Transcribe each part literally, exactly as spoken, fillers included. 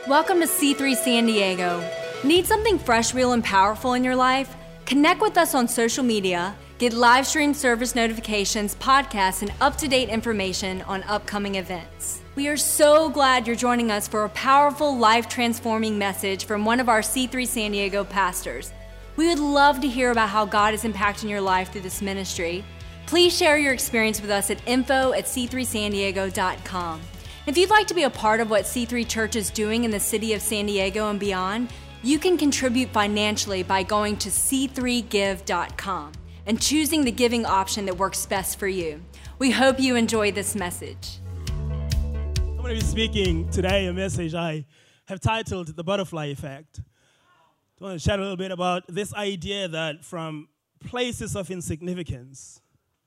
Welcome to C three San Diego. Need something fresh, real, and powerful in your life? Connect with us on social media, get live stream service notifications, podcasts, and up-to-date information on upcoming events. We are so glad you're joining us for a powerful, life-transforming message from one of our C three San Diego pastors. We would love to hear about how God is impacting your life through this ministry. Please share your experience with us at info at c three san diego dot com. If you'd like to be a part of what C three Church is doing in the city of San Diego and beyond, you can contribute financially by going to c three give dot com and choosing the giving option that works best for you. We hope you enjoy this message. I'm going to be speaking today a message I have titled The Butterfly Effect. I want to chat a little bit about this idea that from places of insignificance,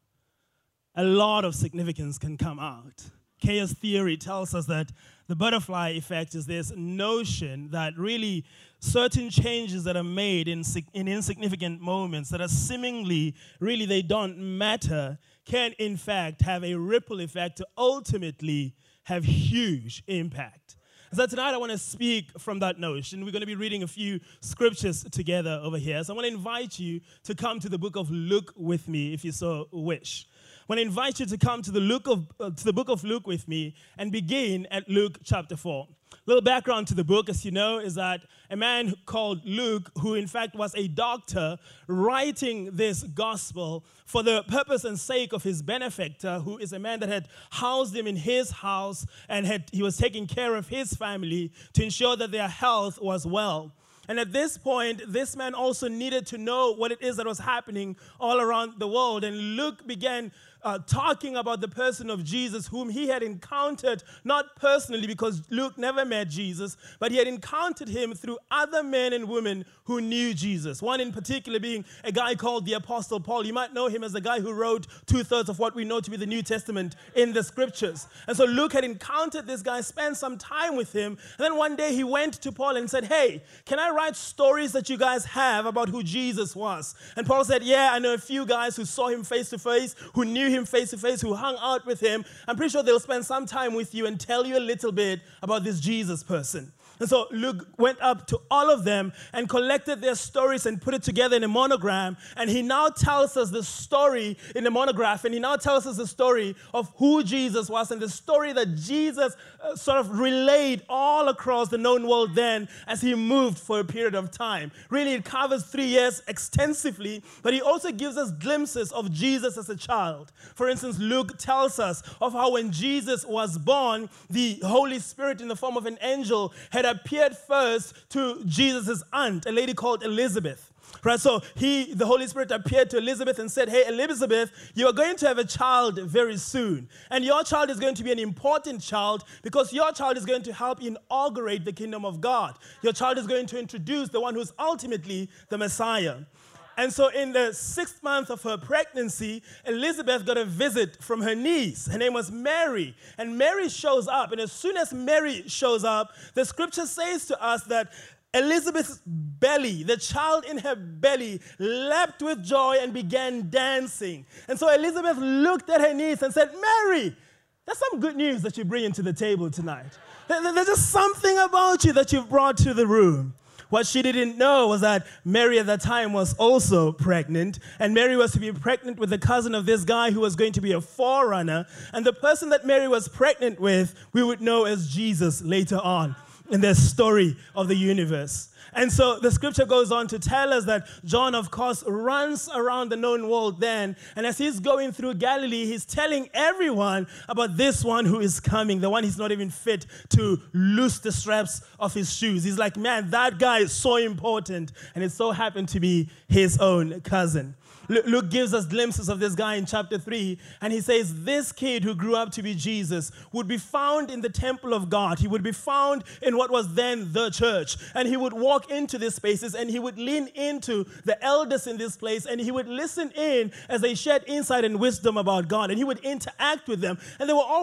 a lot of significance can come out. Chaos theory tells us that the butterfly effect is this notion that really certain changes that are made in, in insignificant moments that are seemingly, really they don't matter, can in fact have a ripple effect to ultimately have huge impact. So tonight I want to speak from that notion. We're going to be reading a few scriptures together over here. So I want to invite you to come to the book of Luke with me if you so wish. I want to invite you to come to the, Luke of, uh, to the book of Luke with me and begin at Luke chapter four. A little background to the book, as you know, is that a man called Luke, who in fact was a doctor, writing this gospel for the purpose and sake of his benefactor, who is a man that had housed him in his house and had he was taking care of his family to ensure that their health was well. And at this point, this man also needed to know what it is that was happening all around the world. And Luke began uh, talking about the person of Jesus, whom he had encountered, not personally because Luke never met Jesus, but he had encountered him through other men and women who knew Jesus. One in particular being a guy called the Apostle Paul. You might know him as the guy who wrote two-thirds of what we know to be the New Testament in the Scriptures. And so Luke had encountered this guy, spent some time with him, and then one day he went to Paul and said, "Hey, can I write stories that you guys have about who Jesus was?" And Paul said, "Yeah, I know a few guys who saw him face to face, who knew him face to face, who hung out with him. I'm pretty sure they'll spend some time with you and tell you a little bit about this Jesus person." And so Luke went up to all of them and collected their stories and put it together in a monogram. And he now tells us the story in the monograph. And he now tells us the story of who Jesus was and the story that Jesus uh, sort of relayed all across the known world then as he moved for a period of time. Really, it covers three years extensively, but he also gives us glimpses of Jesus as a child. For instance, Luke tells us of how when Jesus was born, the Holy Spirit in the form of an angel had appeared first to Jesus' aunt, a lady called Elizabeth. Right, so he, the Holy Spirit appeared to Elizabeth and said, "Hey, Elizabeth, you are going to have a child very soon. And your child is going to be an important child because your child is going to help inaugurate the kingdom of God. Your child is going to introduce the one who's ultimately the Messiah." And so in the sixth month of her pregnancy, Elizabeth got a visit from her niece. Her name was Mary. And Mary shows up. And as soon as Mary shows up, the scripture says to us that Elizabeth's belly, the child in her belly, leapt with joy and began dancing. And so Elizabeth looked at her niece and said, "Mary, that's some good news that you bring into the table tonight. There's just something about you that you've brought to the room." What she didn't know was that Mary at that time was also pregnant, and Mary was to be pregnant with the cousin of this guy who was going to be a forerunner, and the person that Mary was pregnant with, we would know as Jesus later on in the story of the universe. And so the scripture goes on to tell us that John, of course, runs around the known world then. And as he's going through Galilee, he's telling everyone about this one who is coming, the one he's not even fit to loose the straps of his shoes. He's like, man, that guy is so important. And it so happened to be his own cousin. Luke gives us glimpses of this guy in chapter three, and he says this kid who grew up to be Jesus would be found in the temple of God. He would be found in what was then the church, and he would walk into these spaces, and he would lean into the elders in this place, and he would listen in as they shared insight and wisdom about God, and he would interact with them, and they were all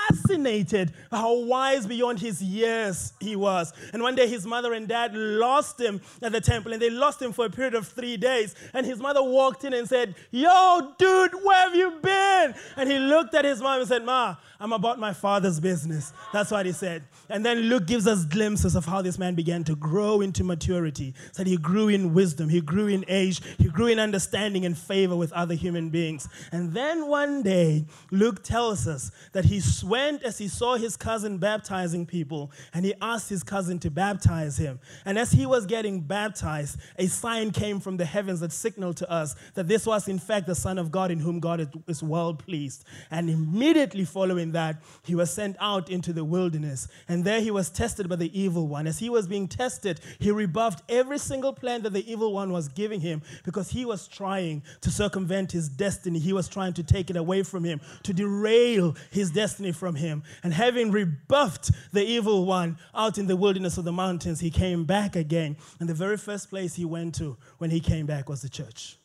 fascinated how wise beyond his years he was. And one day his mother and dad lost him at the temple, and they lost him for a period of three days. And his mother walked in and said, "Yo, dude, where have you been?" And he looked at his mom and said, "Ma, I'm about my father's business." That's what he said. And then Luke gives us glimpses of how this man began to grow into maturity. Said he grew in wisdom, he grew in age, he grew in understanding and favor with other human beings. And then one day, Luke tells us that he went as he saw his cousin baptizing people, and he asked his cousin to baptize him. And as he was getting baptized, a sign came from the heavens that signaled to us that this was in fact the Son of God in whom God is well pleased. And immediately following that, he was sent out into the wilderness. And there he was tested by the evil one. As he was being tested, he rebuffed every single plan that the evil one was giving him, because he was trying to circumvent his destiny. He was trying to take it away from him, to derail his destiny from him. And having rebuffed the evil one out in the wilderness of the mountains, he came back again. And the very first place he went to when he came back was the church.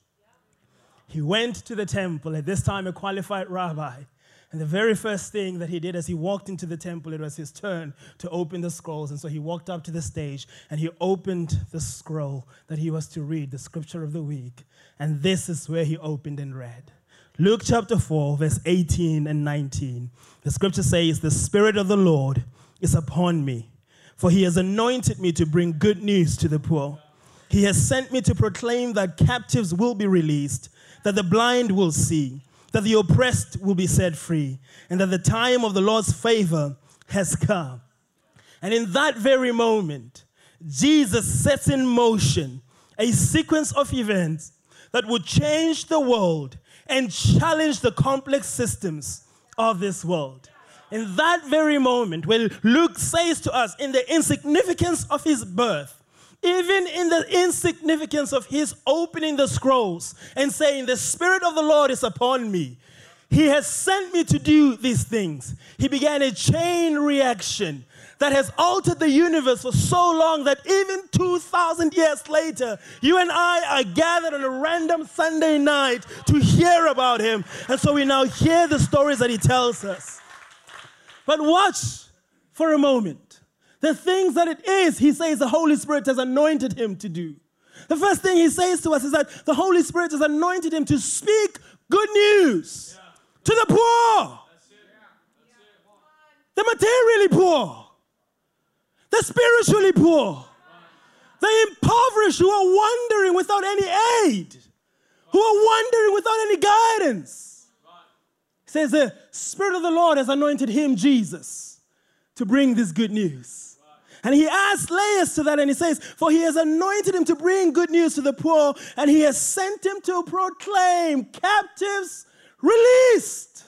He went to the temple, at this time a qualified rabbi. And the very first thing that he did as he walked into the temple, it was his turn to open the scrolls. And so he walked up to the stage and he opened the scroll that he was to read, the scripture of the week. And this is where he opened and read. Luke chapter four, verse eighteen and nineteen. The scripture says, "The Spirit of the Lord is upon me, for he has anointed me to bring good news to the poor. He has sent me to proclaim that captives will be released, that the blind will see, that the oppressed will be set free, and that the time of the Lord's favor has come." And in that very moment, Jesus sets in motion a sequence of events that would change the world and challenge the complex systems of this world. In that very moment, when Luke says to us, in the insignificance of his birth, even in the insignificance of his opening the scrolls and saying, "The Spirit of the Lord is upon me. He has sent me to do these things," he began a chain reaction that has altered the universe for so long that even two thousand years later, you and I are gathered on a random Sunday night to hear about him. And so we now hear the stories that he tells us. But watch for a moment. The things that it is, he says, the Holy Spirit has anointed him to do. The first thing he says to us is that the Holy Spirit has anointed him to speak good news yeah. to the poor, That's it. That's it. the materially poor, the spiritually poor, the impoverished who are wandering without any aid, who are wandering without any guidance. He says the Spirit of the Lord has anointed him, Jesus, to bring this good news. And he adds layers to that and he says, for he has anointed him to bring good news to the poor, and he has sent him to proclaim captives released.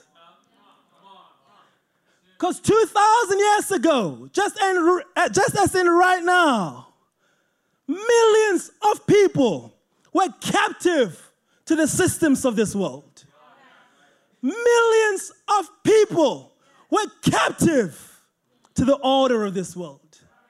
Because two thousand years ago, just, in, just as in right now, millions of people were captive to the systems of this world. Millions of people were captive to the order of this world.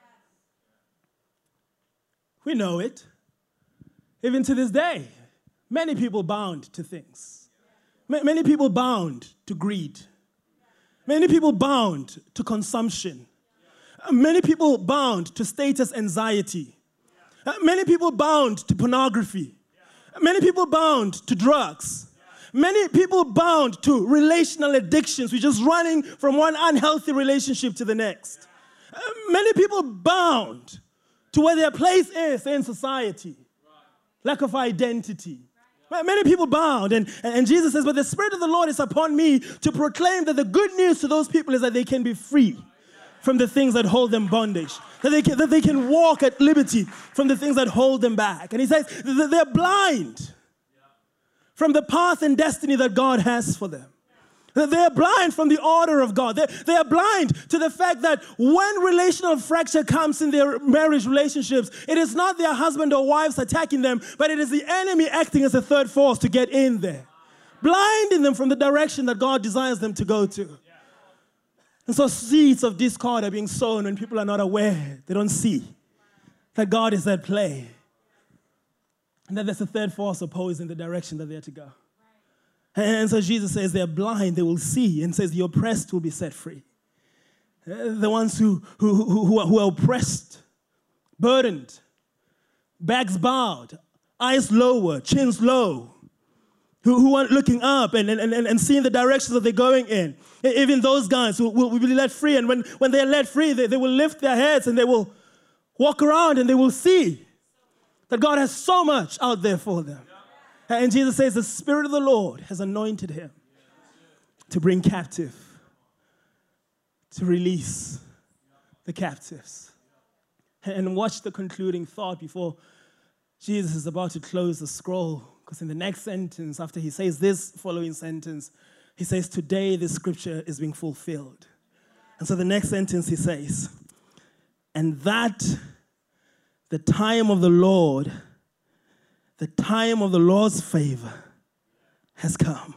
We know it. Even to this day, many people bound to things. Many people bound to greed. Many people bound to consumption. Many people bound to status anxiety. Many people bound to pornography. Many people bound to drugs. Many people bound to relational addictions. We're just running from one unhealthy relationship to the next. Many people bound to where their place is in society. Lack of identity. Many people bound. And, and Jesus says, but the Spirit of the Lord is upon me to proclaim that the good news to those people is that they can be free from the things that hold them bondage. That they can, that they can walk at liberty from the things that hold them back. And he says that they're blind from the path and destiny that God has for them. They're blind from the order of God. They're, they're blind to the fact that when relational fracture comes in their marriage relationships, it is not their husband or wives attacking them, but it is the enemy acting as a third force to get in there, blinding them from the direction that God desires them to go to. And so seeds of discord are being sown when people are not aware. They don't see that God is at play and that there's a third force opposing the direction that they're to go. And so Jesus says they're blind, they will see, and says the oppressed will be set free. Uh, the ones who, who, who, who, are, who are oppressed, burdened, backs bowed, eyes lower, chins low, who, who aren't looking up and, and, and, and seeing the directions that they're going in. Even those guys who will, will be let free, and when, when they're let free, they, they will lift their heads and they will walk around and they will see that God has so much out there for them. And Jesus says the Spirit of the Lord has anointed him to bring captive, to release the captives. And watch the concluding thought before Jesus is about to close the scroll. Because in the next sentence, after he says this following sentence, he says, today this scripture is being fulfilled. And so the next sentence he says, and that the time of the Lord, the time of the Lord's favor has come.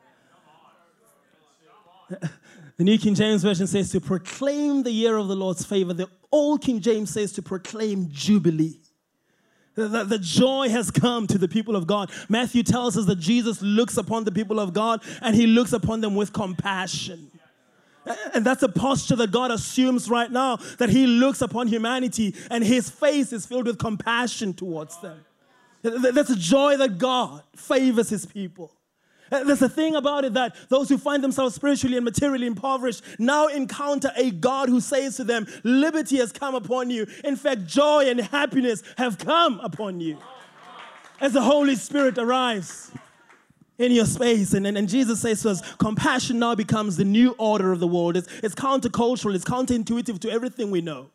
The New King James Version says to proclaim the year of the Lord's favor. The Old King James says to proclaim jubilee. The, the, the joy has come to the people of God. Matthew tells us that Jesus looks upon the people of God and he looks upon them with compassion. And that's a posture that God assumes right now, that he looks upon humanity and his face is filled with compassion towards them. That's a joy that God favors his people. There's a thing about it that those who find themselves spiritually and materially impoverished now encounter a God who says to them, liberty has come upon you. In fact, joy and happiness have come upon you. As the Holy Spirit arrives in your space. And, and, and Jesus says to us, compassion now becomes the new order of the world. It's, it's countercultural. It's counterintuitive to everything we know.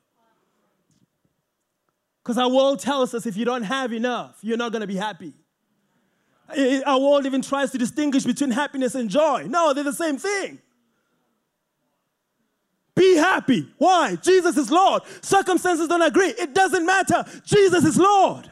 Because our world tells us if you don't have enough, you're not going to be happy. Our world even tries to distinguish between happiness and joy. No, they're the same thing. Be happy. Why? Jesus is Lord. Circumstances don't agree. It doesn't matter. Jesus is Lord.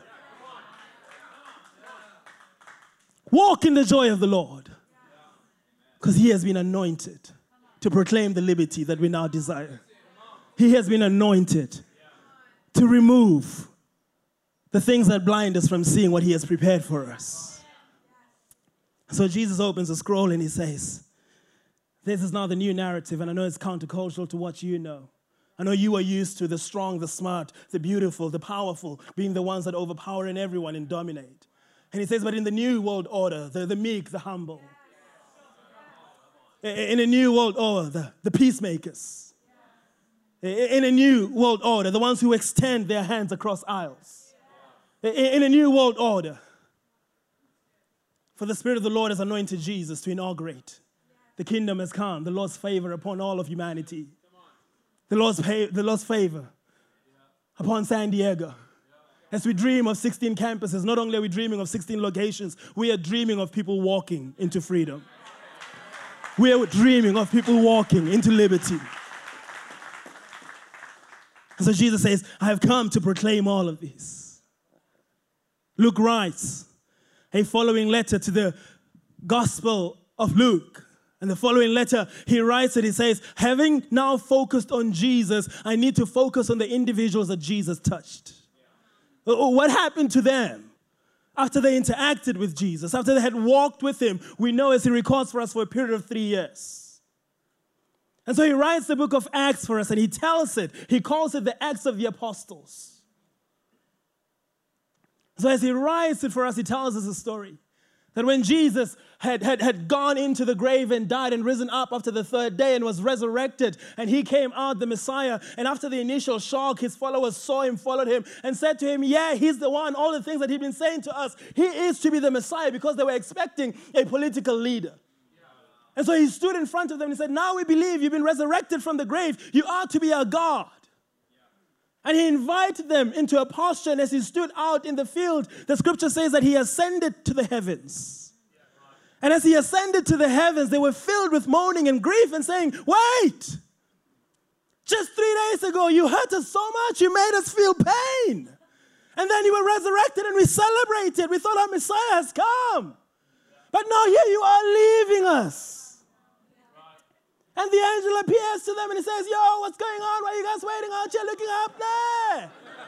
Walk in the joy of the Lord. Because he has been anointed to proclaim the liberty that we now desire. He has been anointed to remove the things that blind us from seeing what he has prepared for us. So Jesus opens the scroll and he says, this is now the new narrative, and I know it's countercultural to what you know. I know you are used to the strong, the smart, the beautiful, the powerful, being the ones that overpower in everyone and dominate. And he says, but in the new world order, the, the meek, the humble. In a new world order, the, the peacemakers. In a new world order, the ones who extend their hands across aisles. In a new world order, for the Spirit of the Lord has anointed Jesus to inaugurate. The kingdom has come. The Lord's favor upon all of humanity. The Lord's, pay, the Lord's favor upon San Diego. As we dream of sixteen campuses, not only are we dreaming of sixteen locations, we are dreaming of people walking into freedom. We are dreaming of people walking into liberty. And so Jesus says, I have come to proclaim all of these. Luke writes a following letter to the Gospel of Luke. And the following letter, he writes it, he says, having now focused on Jesus, I need to focus on the individuals that Jesus touched. Yeah. What happened to them after they interacted with Jesus, after they had walked with him? We know, as he records for us, for a period of three years. And so he writes the book of Acts for us, and he tells it, he calls it the Acts of the Apostles. So as he writes it for us, he tells us a story. That when Jesus had, had, had gone into the grave and died and risen up after the third day and was resurrected, and he came out, the Messiah, and after the initial shock, his followers saw him, followed him, and said to him, yeah, he's the one, all the things that he'd been saying to us, he is to be the Messiah, because they were expecting a political leader. And so he stood in front of them and said, now we believe you've been resurrected from the grave, you are to be our God. And he invited them into a posture, and as he stood out in the field, the scripture says that he ascended to the heavens. And as he ascended to the heavens, they were filled with mourning and grief and saying, wait, just three days ago you hurt us so much, you made us feel pain. And then you were resurrected and we celebrated. We thought our Messiah has come. But now here you are leaving us. And the angel appears to them and he says, yo, what's going on? Why are you guys waiting out here looking up there?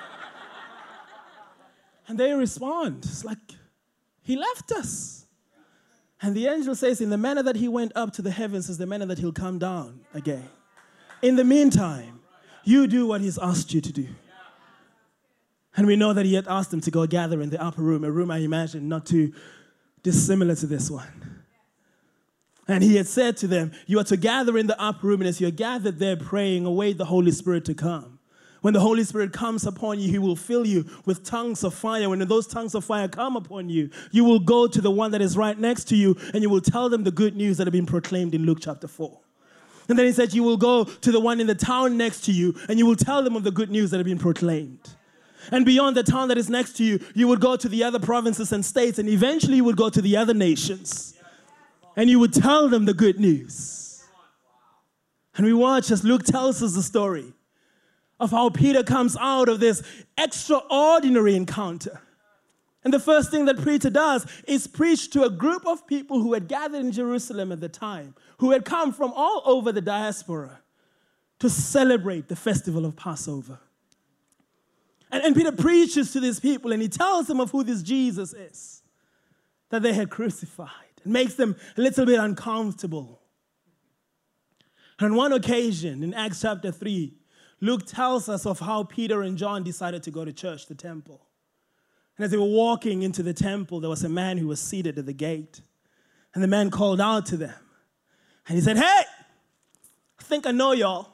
And they respond. It's like, he left us. And the angel says, in the manner that he went up to the heavens is the manner that he'll come down again. In the meantime, you do what he's asked you to do. And we know that he had asked them to go gather in the upper room, a room I imagine not too dissimilar to this one. And he had said to them, you are to gather in the upper room, and as you're gathered there praying, await the Holy Spirit to come. When the Holy Spirit comes upon you, he will fill you with tongues of fire. When those tongues of fire come upon you, you will go to the one that is right next to you, and you will tell them the good news that have been proclaimed in Luke chapter four. And then he said, you will go to the one in the town next to you, and you will tell them of the good news that have been proclaimed. And beyond the town that is next to you, you would go to the other provinces and states, and eventually you would go to the other nations. And you would tell them the good news. And we watch as Luke tells us the story of how Peter comes out of this extraordinary encounter. And the first thing that Peter does is preach to a group of people who had gathered in Jerusalem at the time, who had come from all over the diaspora to celebrate the festival of Passover. And, and Peter preaches to these people, and he tells them of who this Jesus is that they had crucified. It makes them a little bit uncomfortable. And on one occasion, in Acts chapter three, Luke tells us of how Peter and John decided to go to church, the temple. And as they were walking into the temple, there was a man who was seated at the gate. And the man called out to them. And he said, hey, I think I know y'all.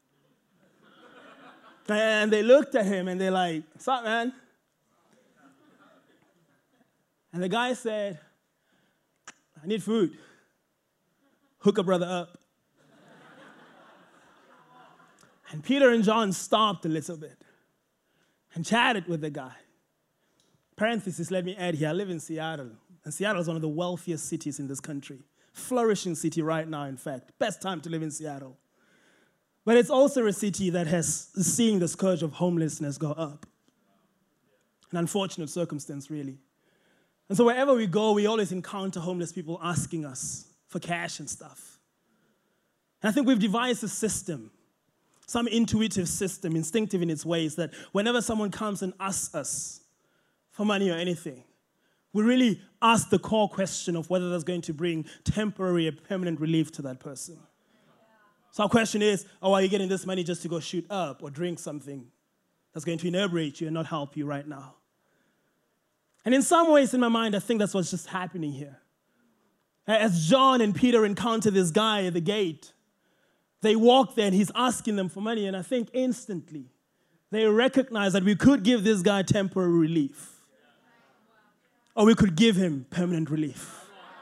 And they looked at him and they're like, what's up, man? And the guy said, I need food. Hook a brother up. And Peter and John stopped a little bit and chatted with the guy. Parenthesis, let me add here, I live in Seattle. And Seattle is one of the wealthiest cities in this country. Flourishing city right now, in fact. Best time to live in Seattle. But it's also a city that has seen the scourge of homelessness go up. An unfortunate circumstance, really. And so wherever we go, we always encounter homeless people asking us for cash and stuff. And I think we've devised a system, some intuitive system, instinctive in its ways, that whenever someone comes and asks us for money or anything, we really ask the core question of whether that's going to bring temporary or permanent relief to that person. So our question is, oh, are you getting this money just to go shoot up or drink something that's going to inebriate you and not help you right now? And in some ways, in my mind, I think that's what's just happening here. As John and Peter encounter this guy at the gate, they walk there and he's asking them for money, and I think instantly they recognize that we could give this guy temporary relief, or we could give him permanent relief.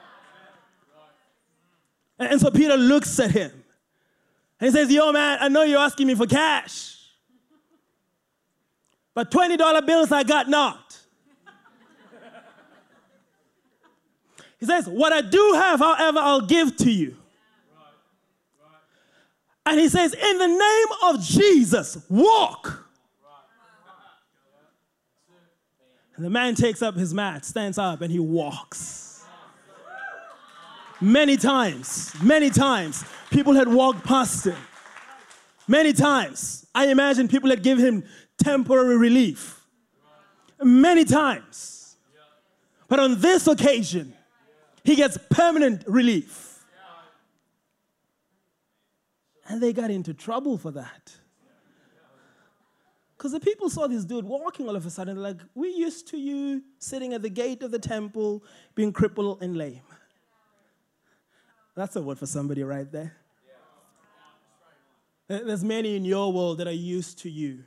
And so Peter looks at him and he says, yo, man, I know you're asking me for cash, but twenty dollar bills I got not. He says, what I do have, however, I'll give to you. And he says, in the name of Jesus, walk. And the man takes up his mat, stands up, and he walks. Many times, many times, people had walked past him. Many times, I imagine people had given him temporary relief. Many times. But on this occasion, he gets permanent relief. And they got into trouble for that. Because the people saw this dude walking all of a sudden, like, we're used to you sitting at the gate of the temple, being crippled and lame. That's a word for somebody right there. There's many in your world that are used to you.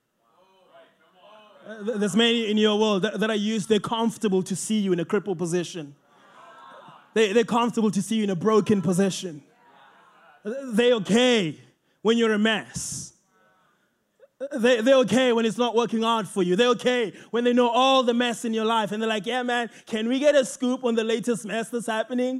There's many in your world that, that are used, they're comfortable to see you in a crippled position. They, they're comfortable to see you in a broken position. They're okay when you're a mess. They, they're okay when it's not working out for you. They're okay when they know all the mess in your life. And they're like, yeah, man, can we get a scoop on the latest mess that's happening?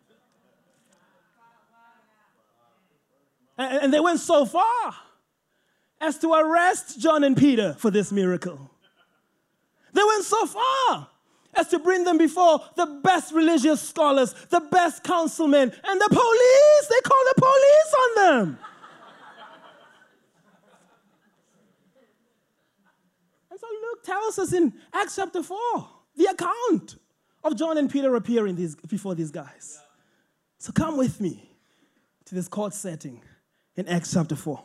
And, and they went so far as to arrest John and Peter for this miracle. They went so far as to bring them before the best religious scholars, the best councilmen, and the police. They call the police on them. And so Luke tells us in Acts chapter four, the account of John and Peter appearing these, before these guys. So come with me to this court setting in Acts chapter four.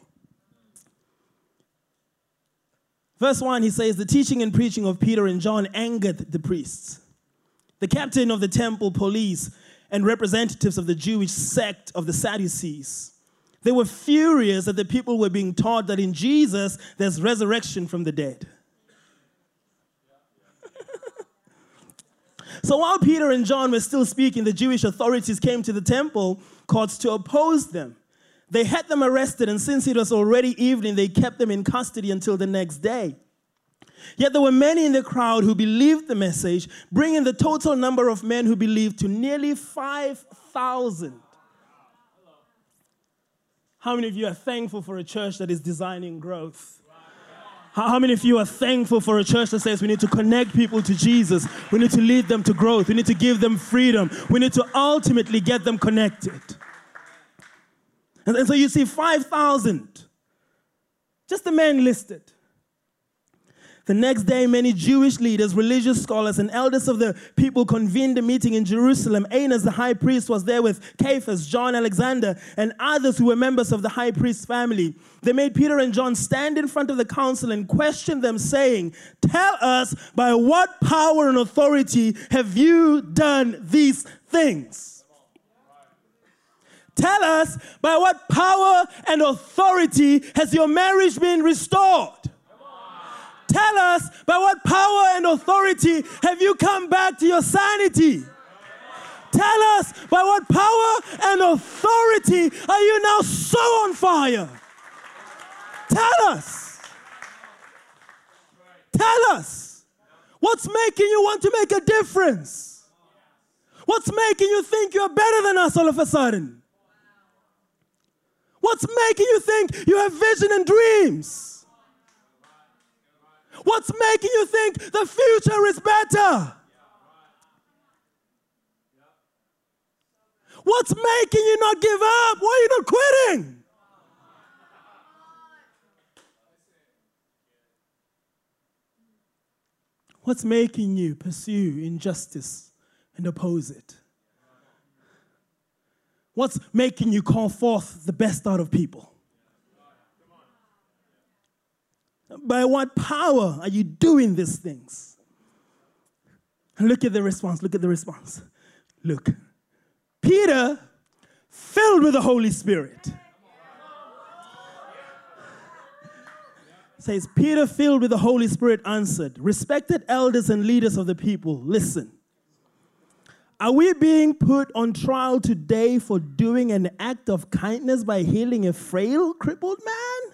Verse one, he says, the teaching and preaching of Peter and John angered the priests. The captain of the temple police and representatives of the Jewish sect of the Sadducees. They were furious that the people were being taught that in Jesus there's resurrection from the dead. So while Peter and John were still speaking, the Jewish authorities came to the temple courts to oppose them. They had them arrested, and since it was already evening, they kept them in custody until the next day. Yet there were many in the crowd who believed the message, bringing the total number of men who believed to nearly five thousand. How many of you are thankful for a church that is designing growth? How many of you are thankful for a church that says we need to connect people to Jesus? We need to lead them to growth. We need to give them freedom. We need to ultimately get them connected. And, and so you see five thousand, just the men listed. The next day, many Jewish leaders, religious scholars, and elders of the people convened a meeting in Jerusalem. Annas, the high priest, was there with Caiaphas, John, Alexander, and others who were members of the high priest's family. They made Peter and John stand in front of the council and questioned them, saying, "Tell us, by what power and authority have you done these things? Tell us, by what power and authority has your marriage been restored? Tell us, by what power and authority have you come back to your sanity? Tell us, by what power and authority are you now so on fire? Tell us. Tell us. What's making you want to make a difference? What's making you think you're better than us all of a sudden? What's making you think you have vision and dreams? What's making you think the future is better? What's making you not give up? Why are you not quitting? What's making you pursue injustice and oppose it? What's making you call forth the best out of people? By what power are you doing these things? And look at the response. Look at the response. Look. Peter, filled with the Holy Spirit. Says, Peter, filled with the Holy Spirit, answered, "Respected elders and leaders of the people, listen. Are we being put on trial today for doing an act of kindness by healing a frail, crippled man?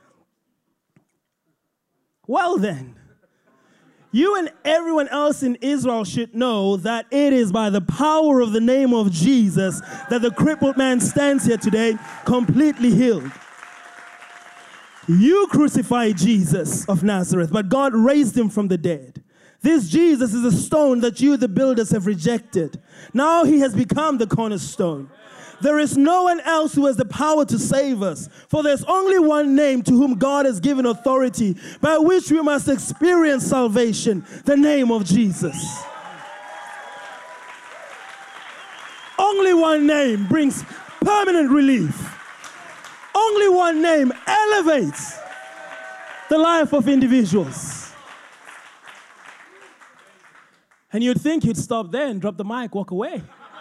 Well then, you and everyone else in Israel should know that it is by the power of the name of Jesus that the crippled man stands here today completely healed. You crucified Jesus of Nazareth, but God raised him from the dead. This Jesus is a stone that you, the builders, have rejected. Now he has become the cornerstone. There is no one else who has the power to save us, for there's only one name to whom God has given authority, by which we must experience salvation, the name of Jesus." Only one name brings permanent relief. Only one name elevates the life of individuals. And you'd think he'd stop there and drop the mic, walk away.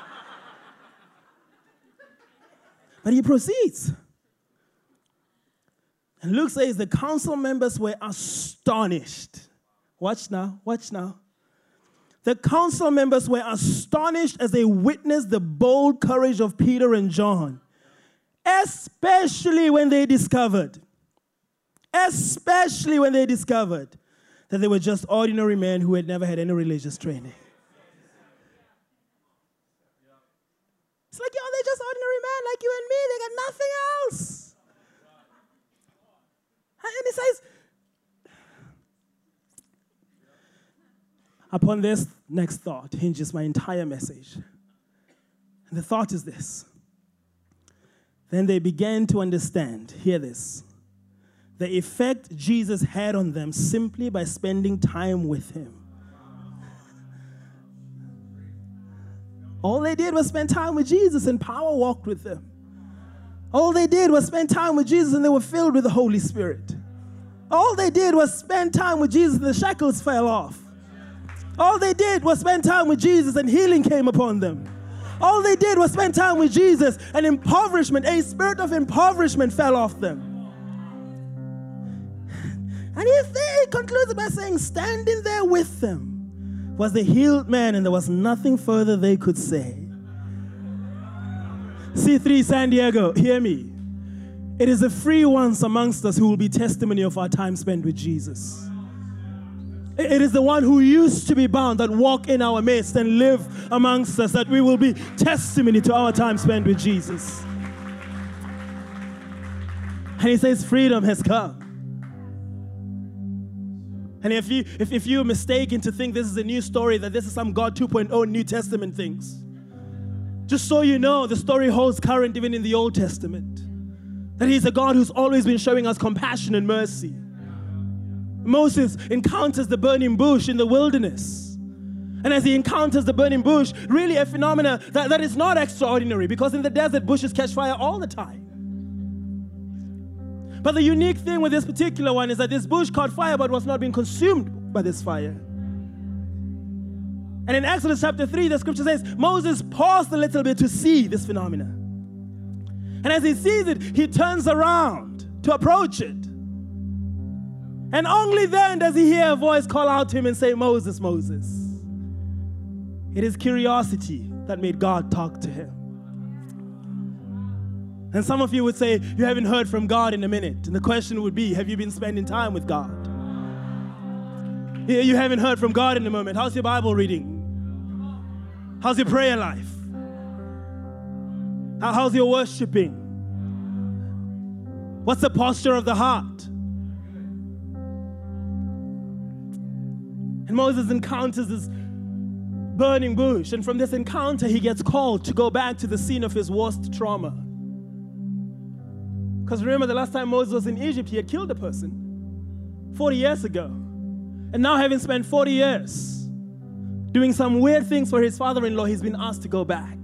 But he proceeds. And Luke says the council members were astonished. Watch now, watch now. The council members were astonished as they witnessed the bold courage of Peter and John, especially when they discovered, especially when they discovered that they were just ordinary men who had never had any religious training. It's like, yo, they're just ordinary men like you and me. They got nothing else. And he says, upon this next thought hinges my entire message. And the thought is this. Then they began to understand, hear this, the effect Jesus had on them simply by spending time with him. All they did was spend time with Jesus, and power walked with them. All they did was spend time with Jesus and they were filled with the Holy Spirit. All they did was spend time with Jesus and the shackles fell off. All they did was spend time with Jesus and healing came upon them. All they did was spend time with Jesus and impoverishment, a spirit of impoverishment fell off them. And he, he concludes by saying, standing there with them was the healed man, and there was nothing further they could say. C three San Diego, hear me. It is the free ones amongst us who will be testimony of our time spent with Jesus. It is the one who used to be bound that walk in our midst and live amongst us that we will be testimony to our time spent with Jesus. And he says freedom has come. And if, you, if, if you're mistaken to think this is a new story, that this is some God two point oh New Testament things, just so you know, the story holds current even in the Old Testament. That he's a God who's always been showing us compassion and mercy. Moses encounters the burning bush in the wilderness. And as he encounters the burning bush, really a phenomena that, that is not extraordinary, because in the desert, bushes catch fire all the time. But the unique thing with this particular one is that this bush caught fire but was not being consumed by this fire. And in Exodus chapter three, the scripture says, Moses paused a little bit to see this phenomena. And as he sees it, he turns around to approach it. And only then does he hear a voice call out to him and say, Moses, Moses. It is curiosity that made God talk to him. And some of you would say, you haven't heard from God in a minute. And the question would be, have you been spending time with God? You haven't heard from God in a moment. How's your Bible reading? How's your prayer life? How's your worshiping? What's the posture of the heart? And Moses encounters this burning bush. And from this encounter, he gets called to go back to the scene of his worst trauma. Because remember, the last time Moses was in Egypt, he had killed a person forty years ago. And now, having spent forty years doing some weird things for his father-in-law, he's been asked to go back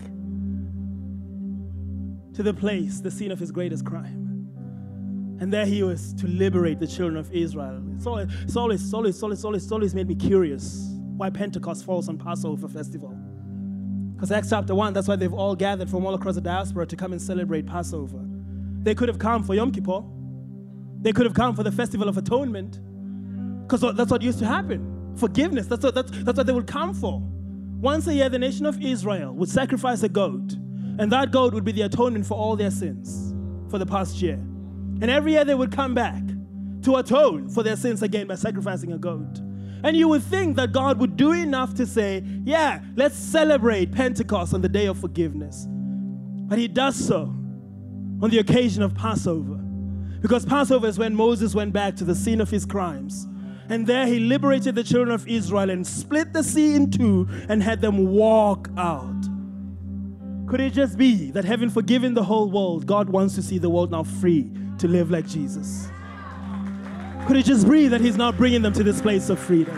to the place, the scene of his greatest crime. And there he was to liberate the children of Israel. It's always, it's always, it's always, it's always, it's always, it's always made me curious why Pentecost falls on Passover festival. Because Acts chapter one, that's why they've all gathered from all across the diaspora to come and celebrate Passover. They could have come for Yom Kippur. They could have come for the Festival of Atonement. Because that's what used to happen. Forgiveness, that's what, that's, that's what they would come for. Once a year, the nation of Israel would sacrifice a goat. And that goat would be the atonement for all their sins for the past year. And every year they would come back to atone for their sins again by sacrificing a goat. And you would think that God would do enough to say, yeah, let's celebrate Pentecost on the day of forgiveness. But he does so on the occasion of Passover. Because Passover is when Moses went back to the scene of his crimes. And there he liberated the children of Israel and split the sea in two and had them walk out. Could it just be that having forgiven the whole world, God wants to see the world now free to live like Jesus? Could it just be that he's now bringing them to this place of freedom?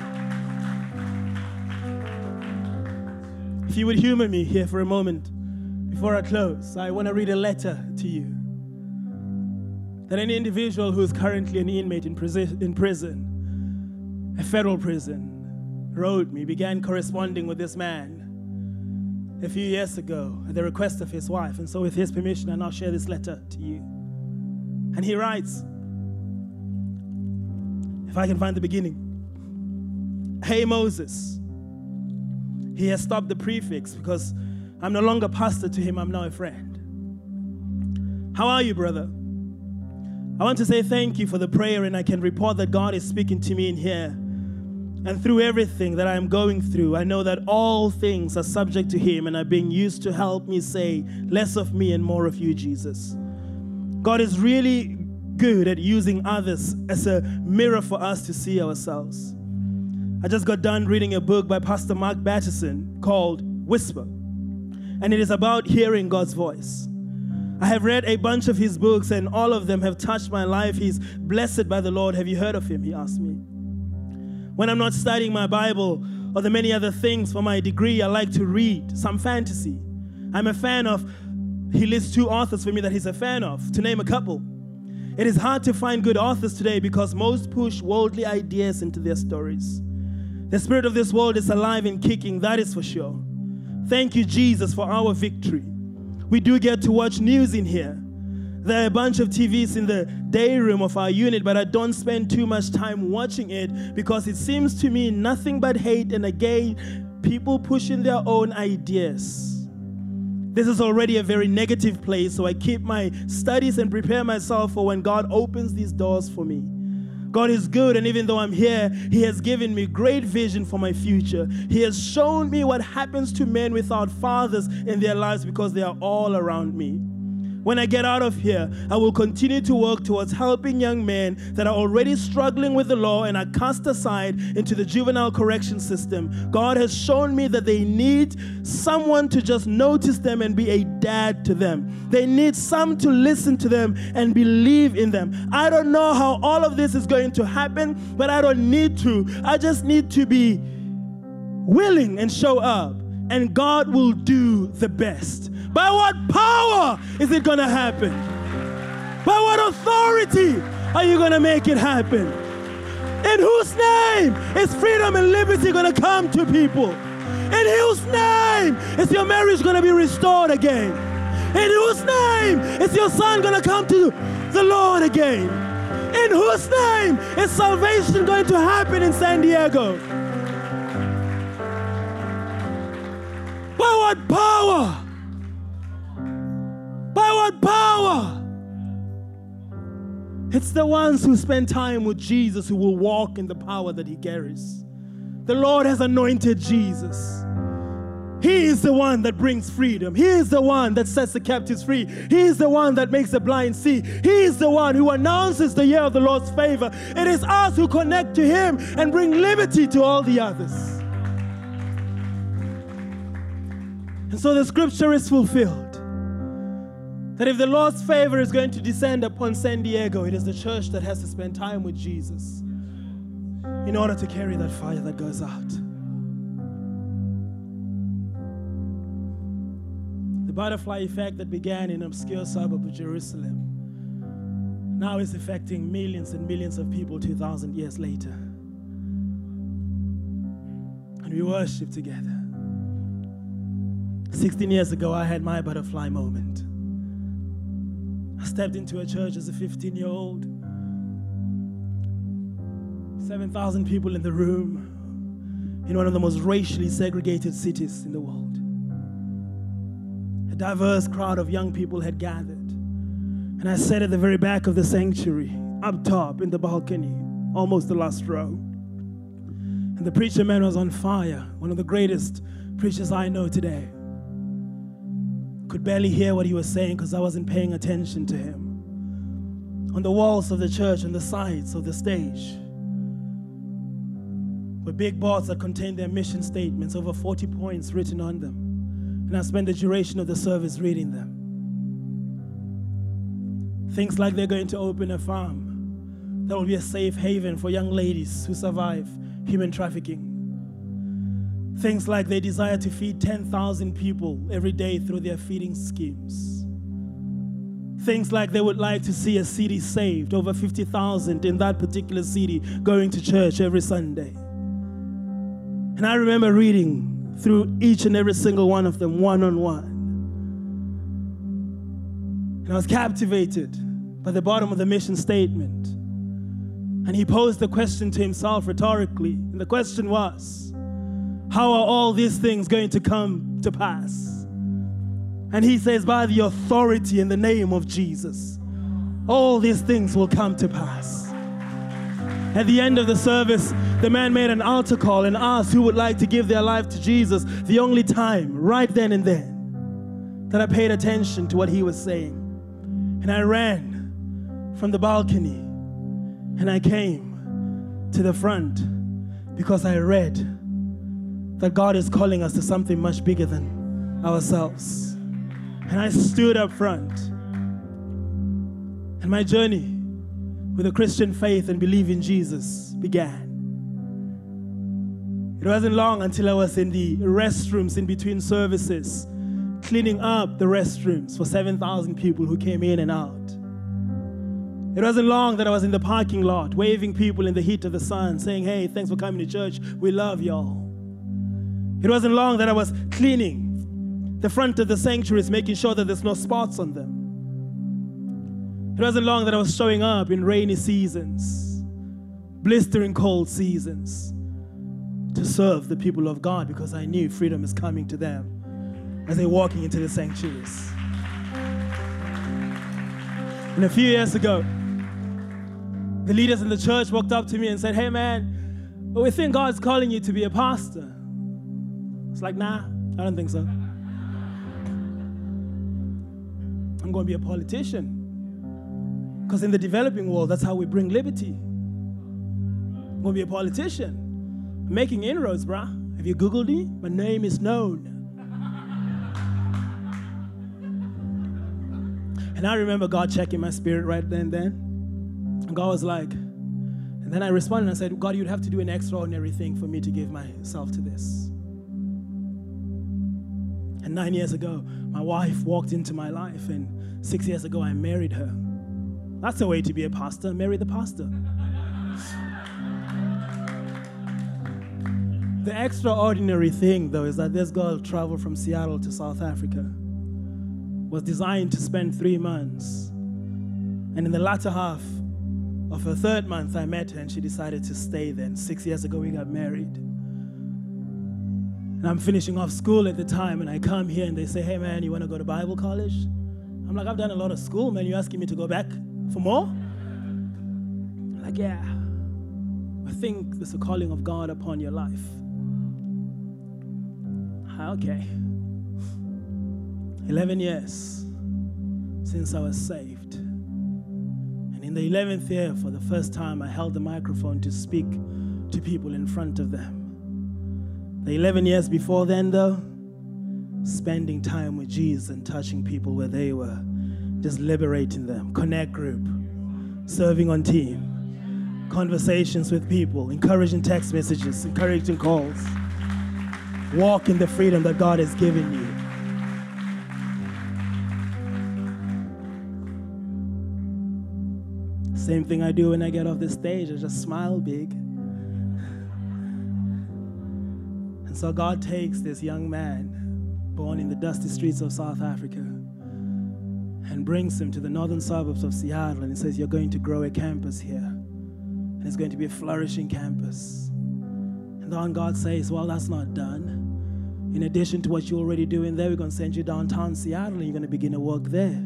If you would humor me here for a moment before I close, I want to read a letter to you that an individual who is currently an inmate in prison, in prison, a federal prison, wrote me, began corresponding with this man a few years ago at the request of his wife. And so with his permission, I now share this letter to you. And he writes, if I can find the beginning. Hey, Moses. He has stopped the prefix because I'm no longer pastor to him. I'm now a friend. How are you, brother? I want to say thank you for the prayer, and I can report that God is speaking to me in here. And through everything that I am going through, I know that all things are subject to him and are being used to help me say, less of me and more of you, Jesus. God is really good at using others as a mirror for us to see ourselves. I just got done reading a book by Pastor Mark Batterson called Whisper, and it is about hearing God's voice. I have read a bunch of his books, and all of them have touched my life. He's blessed by the Lord. Have you heard of him? He asked me. When I'm not studying my Bible or the many other things for my degree, I like to read some fantasy. I'm a fan of he lists two authors for me that he's a fan of, to name a couple. It is hard to find good authors today because most push worldly ideas into their stories. The spirit of this world is alive and kicking, that is for sure. Thank you, Jesus, for our victory. We do get to watch news in here. There are a bunch of T Vs in the day room of our unit, but I don't spend too much time watching it because it seems to me nothing but hate and again, people pushing their own ideas. This is already a very negative place, so I keep my studies and prepare myself for when God opens these doors for me. God is good, and even though I'm here, He has given me great vision for my future. He has shown me what happens to men without fathers in their lives because they are all around me. When I get out of here, I will continue to work towards helping young men that are already struggling with the law and are cast aside into the juvenile correction system. God has shown me that they need someone to just notice them and be a dad to them. They need some to listen to them and believe in them. I don't know how all of this is going to happen, but I don't need to. I just need to be willing and show up, and God will do the best. By what power is it going to happen? By what authority are you going to make it happen? In whose name is freedom and liberty going to come to people? In whose name is your marriage going to be restored again? In whose name is your son going to come to the Lord again? In whose name is salvation going to happen in San Diego? By what power? By what power? It's the ones who spend time with Jesus who will walk in the power that He carries. The Lord has anointed Jesus. He is the one that brings freedom. He is the one that sets the captives free. He is the one that makes the blind see. He is the one who announces the year of the Lord's favor. It is us who connect to Him and bring liberty to all the others. And so the scripture is fulfilled. That if the Lord's favor is going to descend upon San Diego, it is the church that has to spend time with Jesus in order to carry that fire that goes out. The butterfly effect that began in an obscure suburb of Jerusalem now is affecting millions and millions of people two thousand years later. And we worship together. sixteen years ago, I had my butterfly moment. I stepped into a church as a fifteen-year-old. seven thousand people in the room in one of the most racially segregated cities in the world. A diverse crowd of young people had gathered. And I sat at the very back of the sanctuary, up top in the balcony, almost the last row. And the preacher man was on fire, one of the greatest preachers I know today. Could barely hear what he was saying because I wasn't paying attention to him. On the walls of the church, on the sides of the stage, were big boards that contained their mission statements, over forty points written on them. And I spent the duration of the service reading them. Things like they're going to open a farm that will be a safe haven for young ladies who survive human trafficking. Things like they desire to feed ten thousand people every day through their feeding schemes. Things like they would like to see a city saved, over fifty thousand in that particular city going to church every Sunday. And I remember reading through each and every single one of them one-on-one. And I was captivated by the bottom of the mission statement. And he posed the question to himself rhetorically. And the question was, how are all these things going to come to pass? And he says, by the authority in the name of Jesus, all these things will come to pass. At the end of the service, the man made an altar call and asked who would like to give their life to Jesus. The only time, right then and then, that I paid attention to what he was saying. And I ran from the balcony and I came to the front because I read that God is calling us to something much bigger than ourselves. And I stood up front. And my journey with the Christian faith and belief in Jesus began. It wasn't long until I was in the restrooms in between services, cleaning up the restrooms for seven thousand people who came in and out. It wasn't long that I was in the parking lot, waving people in the heat of the sun, saying, hey, thanks for coming to church. We love y'all. It wasn't long that I was cleaning the front of the sanctuaries, making sure that there's no spots on them. It wasn't long that I was showing up in rainy seasons, blistering cold seasons, to serve the people of God, because I knew freedom is coming to them as they're walking into the sanctuaries. And a few years ago, the leaders in the church walked up to me and said, hey man, well, we think God's calling you to be a pastor. It's like, nah, I don't think so. I'm going to be a politician. Because in the developing world, that's how we bring liberty. I'm going to be a politician. I'm making inroads, bruh. Have you Googled me? My name is known. And I remember God checking my spirit right then and then. And God was like, and then I responded and I said, God, you'd have to do an extraordinary thing for me to give myself to this. And nine years ago, my wife walked into my life, and six years ago, I married her. That's the way to be a pastor. Marry the pastor. The extraordinary thing, though, is that this girl traveled from Seattle to South Africa, was designed to spend three months. And in the latter half of her third month, I met her, and she decided to stay then. Six years ago, we got married. And I'm finishing off school at the time, and I come here, and they say, hey, man, you want to go to Bible college? I'm like, I've done a lot of school, man. You asking me to go back for more? I'm like, yeah. I think there's a calling of God upon your life. Okay. eleven years since I was saved. And in the eleventh year, for the first time, I held the microphone to speak to people in front of them. The eleven years before then, though, spending time with Jesus and touching people where they were, just liberating them. Connect group, serving on team, conversations with people, encouraging text messages, encouraging calls. Walk in the freedom that God has given you. Same thing I do when I get off the stage. I just smile big. And so God takes this young man, born in the dusty streets of South Africa, and brings him to the northern suburbs of Seattle, and he says, you're going to grow a campus here. And it's going to be a flourishing campus. And then God says, well, that's not done. In addition to what you're already doing there, we're going to send you downtown Seattle, and you're going to begin to work there.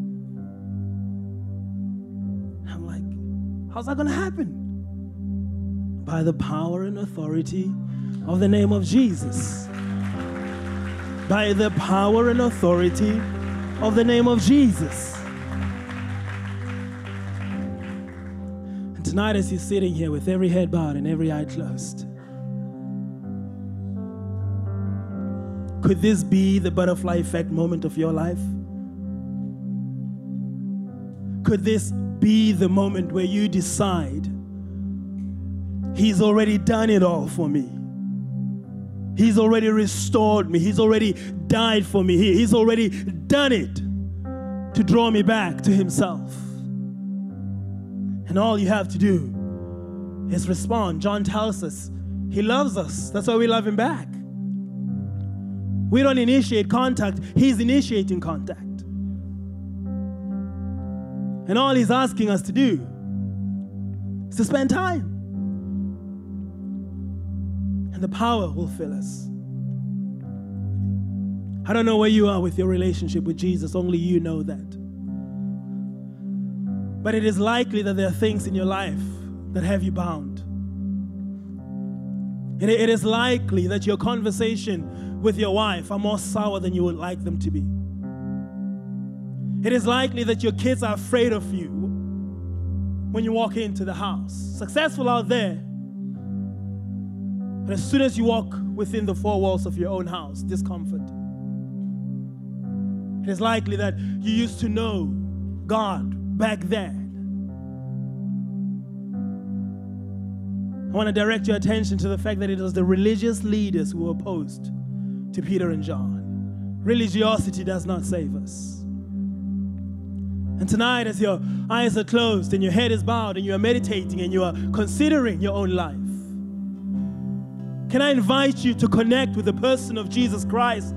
I'm like, how's that going to happen? By the power and authority of the name of Jesus. By the power and authority of the name of Jesus. And tonight, as you're sitting here with every head bowed and every eye closed, could this be the butterfly effect moment of your life? Could this be the moment where you decide, He's already done it all for me. He's already restored me. He's already died for me. He, he's already done it to draw me back to Himself. And all you have to do is respond. John tells us He loves us. That's why we love Him back. We don't initiate contact. He's initiating contact. And all He's asking us to do is to spend time. And the power will fill us. I don't know where you are with your relationship with Jesus. Only you know that. But it is likely that there are things in your life that have you bound. It, it is likely that your conversation with your wife are more sour than you would like them to be. It is likely that your kids are afraid of you when you walk into the house. Successful out there, but as soon as you walk within the four walls of your own house, discomfort. It is likely that you used to know God back then. I want to direct your attention to the fact that it was the religious leaders who were opposed to Peter and John. Religiosity does not save us. And tonight, as your eyes are closed and your head is bowed and you are meditating and you are considering your own life, can I invite you to connect with the person of Jesus Christ?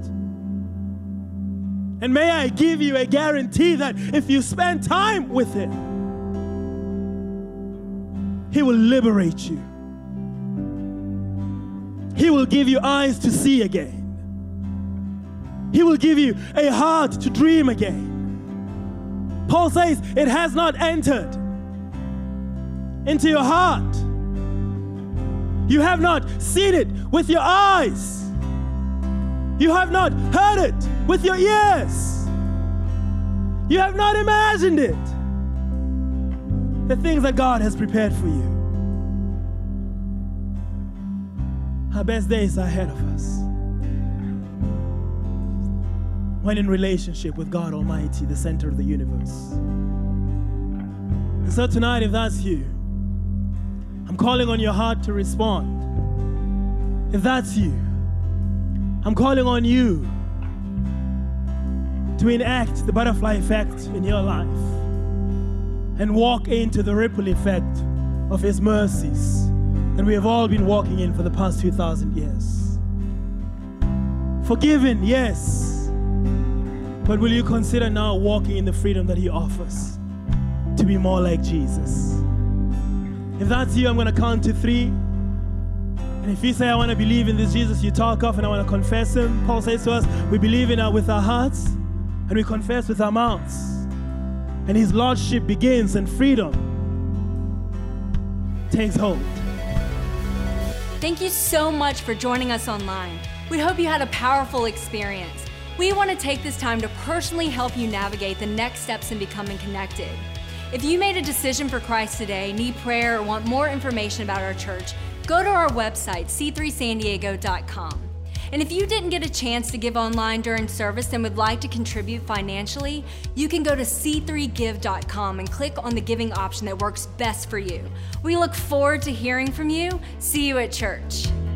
And may I give you a guarantee that if you spend time with Him, He will liberate you. He will give you eyes to see again. He will give you a heart to dream again. Paul says, it has not entered into your heart. You have not seen it with your eyes. You have not heard it with your ears. You have not imagined it. The things that God has prepared for you. Our best days are ahead of us. When in relationship with God Almighty, the center of the universe. And so tonight, if that's you, I'm calling on your heart to respond. If that's you, I'm calling on you to enact the butterfly effect in your life and walk into the ripple effect of His mercies that we have all been walking in for the past two thousand years. Forgiven, yes, but will you consider now walking in the freedom that He offers to be more like Jesus? If that's you, I'm going to count to three. And if you say, I want to believe in this Jesus you talk of and I want to confess Him, Paul says to us, we believe in our, with our hearts and we confess with our mouths. And His Lordship begins and freedom takes hold. Thank you so much for joining us online. We hope you had a powerful experience. We want to take this time to personally help you navigate the next steps in becoming connected. If you made a decision for Christ today, need prayer, or want more information about our church, go to our website, c three san diego dot com. And if you didn't get a chance to give online during service and would like to contribute financially, you can go to c three give dot com and click on the giving option that works best for you. We look forward to hearing from you. See you at church.